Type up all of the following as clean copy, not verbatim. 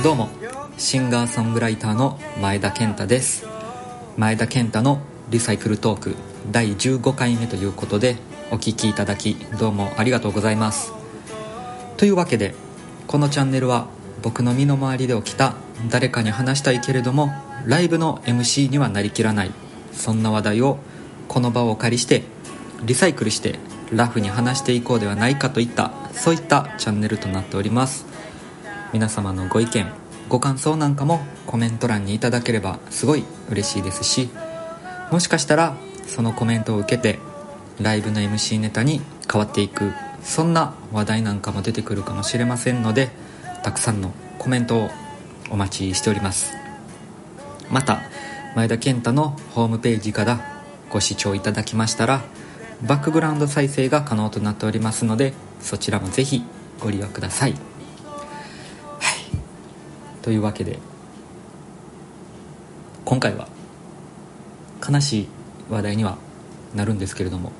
どうも、シンガーソングライターの前田健太です。前田健太のリサイクルトーク第15回目ということで、お聞きいただきどうもありがとうございます。というわけで、このチャンネルは僕の身の回りで起きた誰かに話したいけれどもライブの MC にはなりきらない、そんな話題をこの場をお借りしてリサイクルしてラフに話していこうではないかといった、そういったチャンネルとなっております。皆様のご意見ご感想なんかもコメント欄にいただければすごい嬉しいですし、もしかしたらそのコメントを受けてライブの MC ネタに変わっていく、そんな話題なんかも出てくるかもしれませんので、たくさんのコメントをお待ちしております。また前田健太のホームページからご視聴いただきましたらバックグラウンド再生が可能となっておりますので、そちらもぜひご利用ください。というわけで、今回は悲しい話題にはなるんですけれども、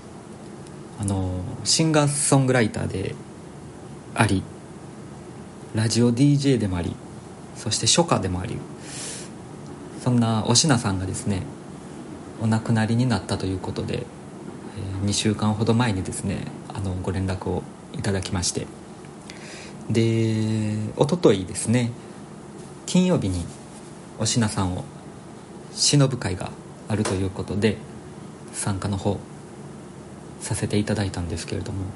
シンガーソングライターでありラジオ DJ でもあり、そして書家でもあり、そんなおしなさんがですね、お亡くなりになったということで、2週間ほど前にですね、ご連絡をいただきまして、で一昨日ですね、金曜日におしなさんを偲ぶ会があるということで参加の方させていただいたんですけれども、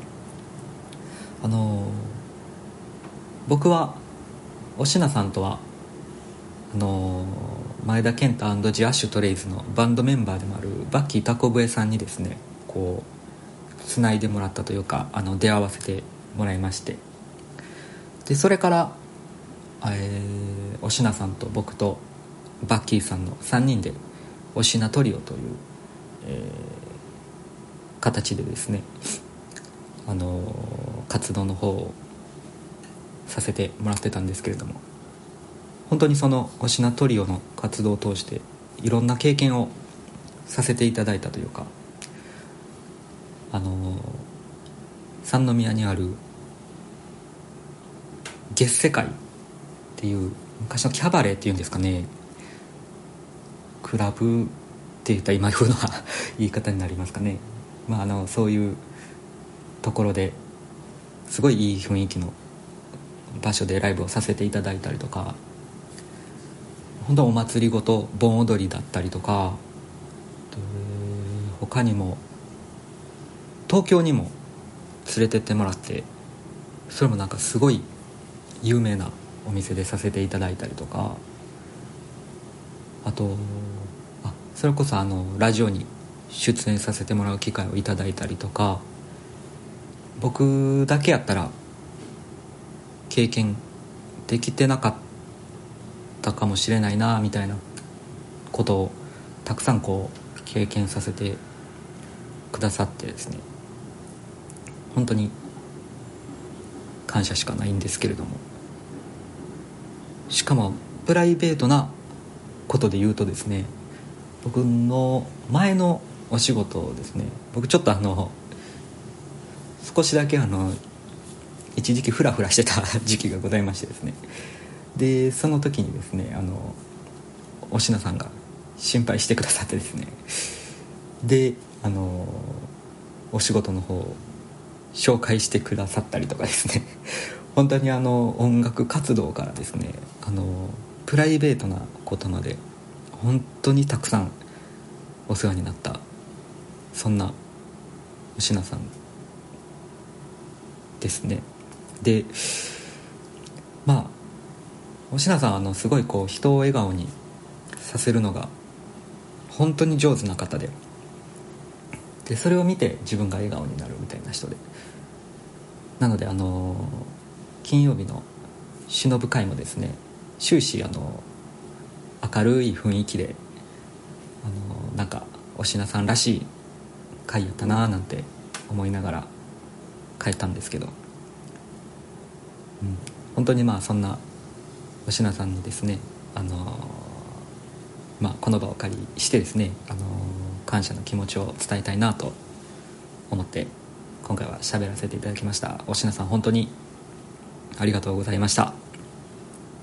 僕はおしなさんとは前田健太&ジ・アッシュトレイズのバンドメンバーでもあるバッキータコブエさんにですね、こうつないでもらったというか、出会わせてもらいまして、でそれからおしなさんと僕とバッキーさんの3人でおしなトリオという、形でですね、活動の方をさせてもらってたんですけれども、本当にそのおしなトリオの活動を通していろんな経験をさせていただいたというか、三宮にある月世界っていう昔のキャバレーっていうんですかね、クラブって言ったら今風な言い方になりますかね、そういうところですごいいい雰囲気の場所でライブをさせていただいたりとか、本当お祭りごと盆踊りだったりとか、他にも東京にも連れてってもらって、それもなんかすごい有名なお店でさせていただいたりとか、あとそれこそラジオに出演させてもらう機会をいただいたりとか、僕だけやったら経験できてなかったかもしれないなみたいなことをたくさんこう経験させてくださってですね、本当に感謝しかないんですけれども、しかもプライベートなことで言うとですね、僕の前のお仕事をですね、僕ちょっと少しだけ一時期フラフラしてた時期がございましてですね、でその時にですね、おしなさんが心配してくださってですね、でお仕事の方を紹介してくださったりとかですね本当に音楽活動からですね、プライベートなことまで本当にたくさんお世話になった、そんなおしなさんですね。でおしなさんはすごいこう人を笑顔にさせるのが本当に上手な方で、それを見て自分が笑顔になるみたいな人で、なので金曜日の偲ぶ会もですね、終始明るい雰囲気でなんかおしなさんらしい会やったななんて思いながら帰ったんですけど、本当にそんなおしなさんにですね、この場をお借りしてですね、感謝の気持ちを伝えたいなと思って今回は喋らせていただきました。おしなさん本当にありがとうございました。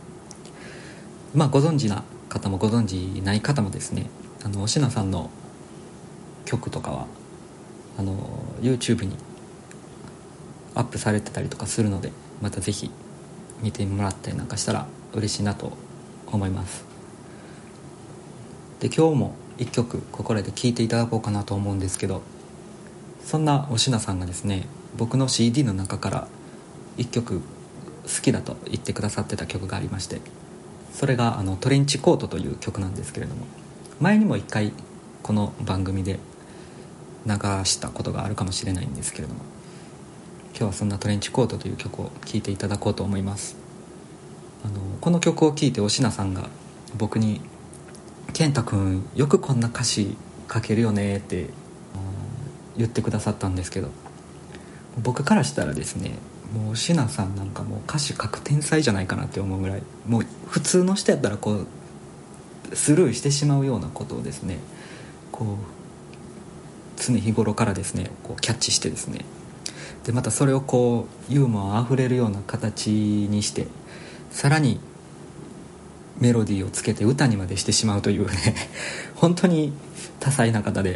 ご存知な方もご存知ない方もですね、おしなさんの曲とかはYouTube にアップされてたりとかするので、またぜひ見てもらったりなんかしたら嬉しいなと思います。で、今日も一曲ここらで聴いていただこうかなと思うんですけど、そんなおしなさんがですね、僕の CD の中から一曲好きだと言ってくださってた曲がありまして、それがトレンチコートという曲なんですけれども、前にも一回この番組で流したことがあるかもしれないんですけれども、今日はそんなトレンチコートという曲を聴いていただこうと思います。この曲を聴いておしなさんが僕に、健太くんよくこんな歌詞書けるよねって言ってくださったんですけど、僕からしたらですね、もうしなさんなんかもう歌詞書く天才じゃないかなって思うぐらい、もう普通の人やったらこうスルーしてしまうようなことをですね、こう常日頃からですねこうキャッチしてですね、でまたそれをこうユーモアあふれるような形にして、さらにメロディーをつけて歌にまでしてしまうというね本当に多彩な方で、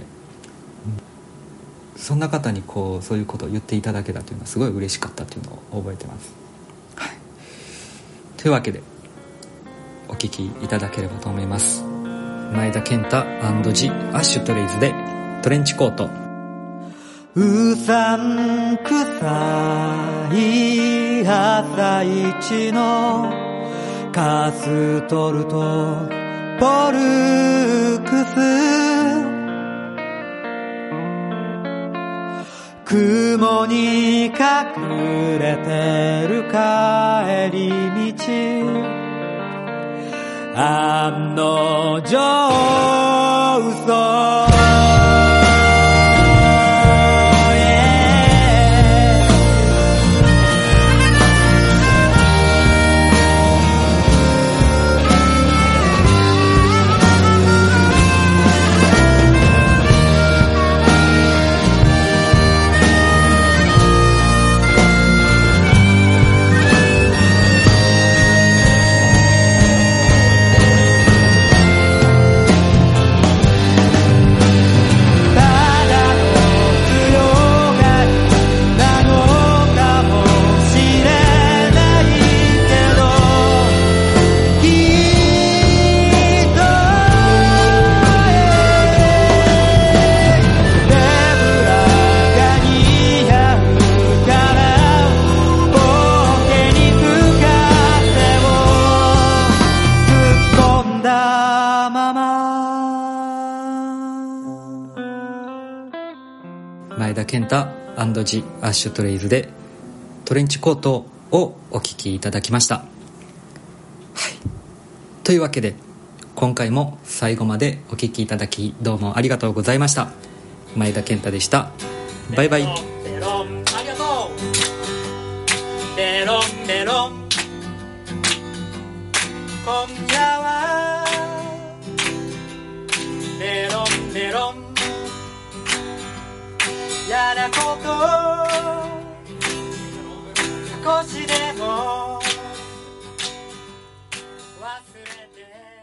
そんな方にこうそういうことを言っていただけたというのはすごい嬉しかったというのを覚えてます、はい、というわけでお聴きいただければと思います。前田健太&ジ・アッシュトレイズでトレンチコート。 うさんくさい朝一のカストルとポルクス、雲に隠れてる帰り道、案の定嘘、 前田健太&ジ・アッシュトレイズでトレンチコートをお聴きいただきました、はい、というわけで今回も最後までお聴きいただきどうもありがとうございました。前田健太でした。バイバイ。 ベロンベロン、ありがとう。ベロンベロン、今夜はベロンベロン、嫌なこと少しでも忘れて